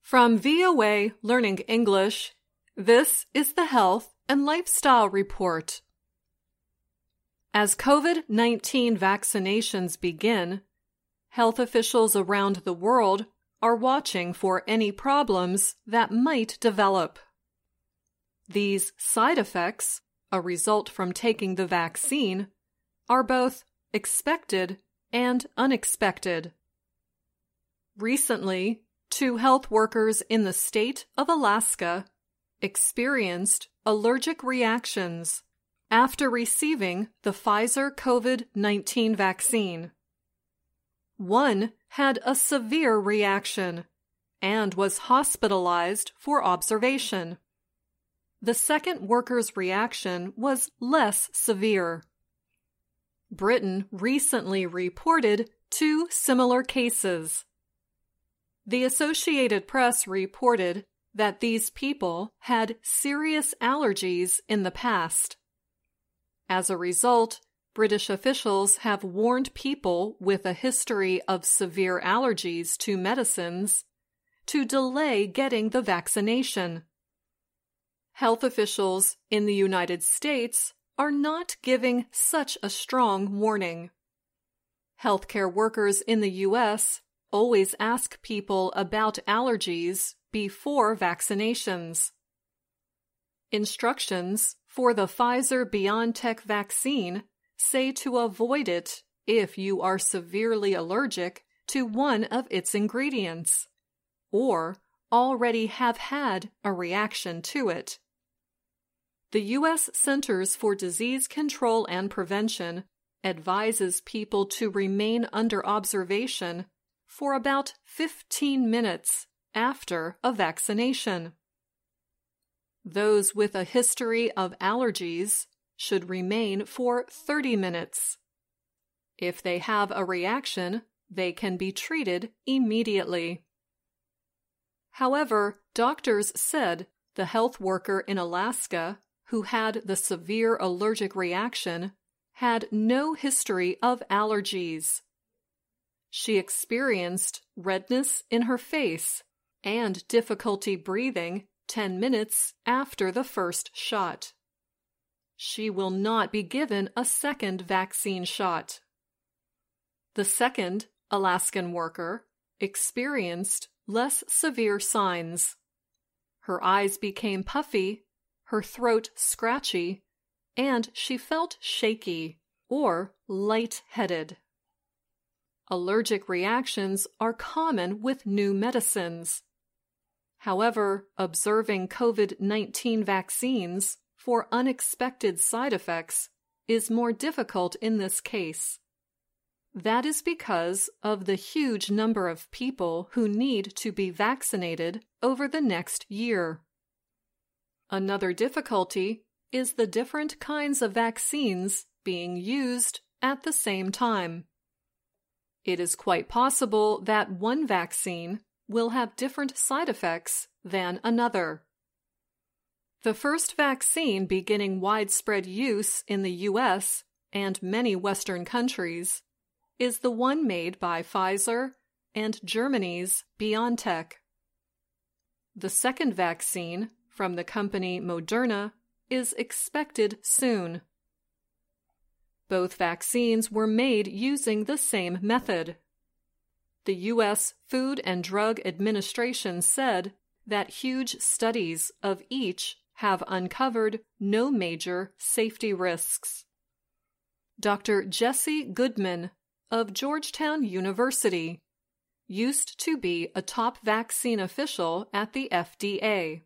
From VOA Learning English, this is the Health and Lifestyle Report. As COVID-19 vaccinations begin, health officials around the world are watching for any problems that might develop. These side effects, a result from taking the vaccine, are both expected and unexpected. Recently, 2 health workers in the state of Alaska experienced allergic reactions after receiving the Pfizer COVID-19 vaccine. One had a severe reaction and was hospitalized for observation. The second worker's reaction was less severe. Britain recently reported 2 similar cases. The Associated Press reported that these people had serious allergies in the past. As a result, British officials have warned people with a history of severe allergies to medicines to delay getting the vaccination. Health officials in the United States are not giving such a strong warning. Healthcare workers in the U.S. always ask people about allergies before vaccinations. Instructions for the Pfizer-BioNTech vaccine say to avoid it if you are severely allergic to one of its ingredients, or already have had a reaction to it. The U.S. Centers for Disease Control and Prevention advises people to remain under observation for about 15 minutes after a vaccination. Those with a history of allergies should remain for 30 minutes. If they have a reaction, they can be treated immediately. However, doctors said the health worker in Alaska who had the severe allergic reaction had no history of allergies. She experienced redness in her face and difficulty breathing 10 minutes after the first shot. She will not be given a second vaccine shot. The second Alaskan worker experienced less severe signs. Her eyes became puffy, her throat scratchy, and she felt shaky or light-headed. Allergic reactions are common with new medicines. However, observing COVID-19 vaccines for unexpected side effects is more difficult in this case. That is because of the huge number of people who need to be vaccinated over the next year. Another difficulty is the different kinds of vaccines being used at the same time. It is quite possible that one vaccine will have different side effects than another. The first vaccine beginning widespread use in the U.S. and many Western countries is the one made by Pfizer and Germany's BioNTech. The second vaccine, from the company Moderna, is expected soon. Both vaccines were made using the same method. The U.S. Food and Drug Administration said that huge studies of each have uncovered no major safety risks. Dr. Jesse Goodman of Georgetown University used to be a top vaccine official at the FDA.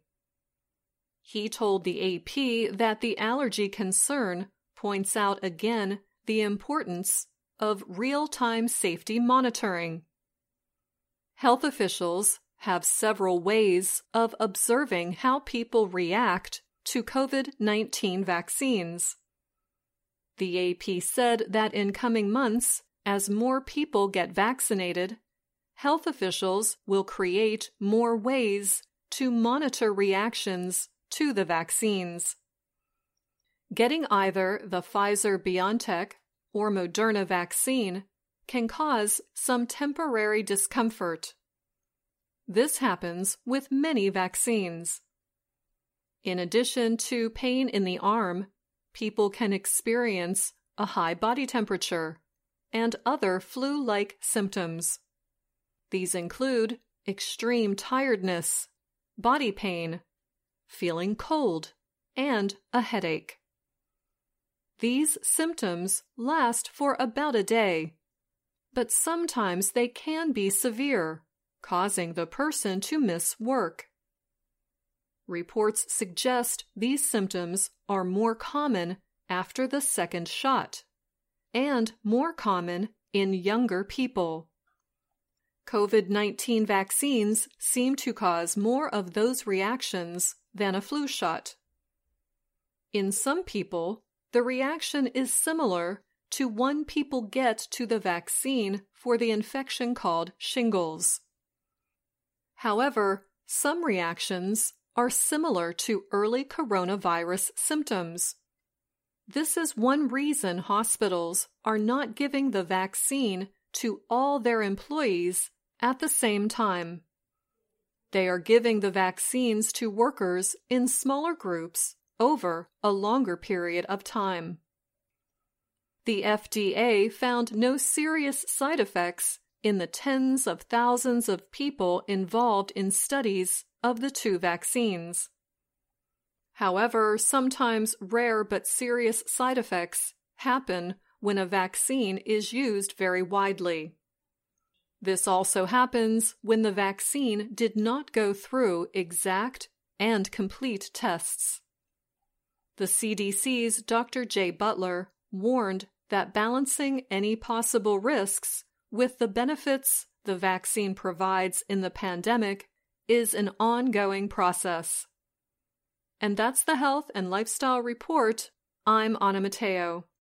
He told the AP that the allergy concern points out again the importance of real-time safety monitoring. Health officials have several ways of observing how people react to COVID-19 vaccines. The AP said that in coming months, as more people get vaccinated, health officials will create more ways to monitor reactions to the vaccines. Getting either the Pfizer-BioNTech or Moderna vaccine can cause some temporary discomfort. This happens with many vaccines. In addition to pain in the arm, people can experience a high body temperature and other flu-like symptoms. These include extreme tiredness, body pain, feeling cold, and a headache. These symptoms last for about a day, but sometimes they can be severe, causing the person to miss work. Reports suggest these symptoms are more common after the second shot, and more common in younger people. COVID-19 vaccines seem to cause more of those reactions than a flu shot. In some people, the reaction is similar to one people get to the vaccine for the infection called shingles. However, some reactions are similar to early coronavirus symptoms. This is one reason hospitals are not giving the vaccine to all their employees at the same time. They are giving the vaccines to workers in smaller groups over a longer period of time. The FDA found no serious side effects in the tens of thousands of people involved in studies of the two vaccines. However, sometimes rare but serious side effects happen when a vaccine is used very widely. This also happens when the vaccine did not go through exact and complete tests. The CDC's Dr. Jay Butler warned that balancing any possible risks with the benefits the vaccine provides in the pandemic is an ongoing process. And that's the Health and Lifestyle Report. I'm Anna Matteo.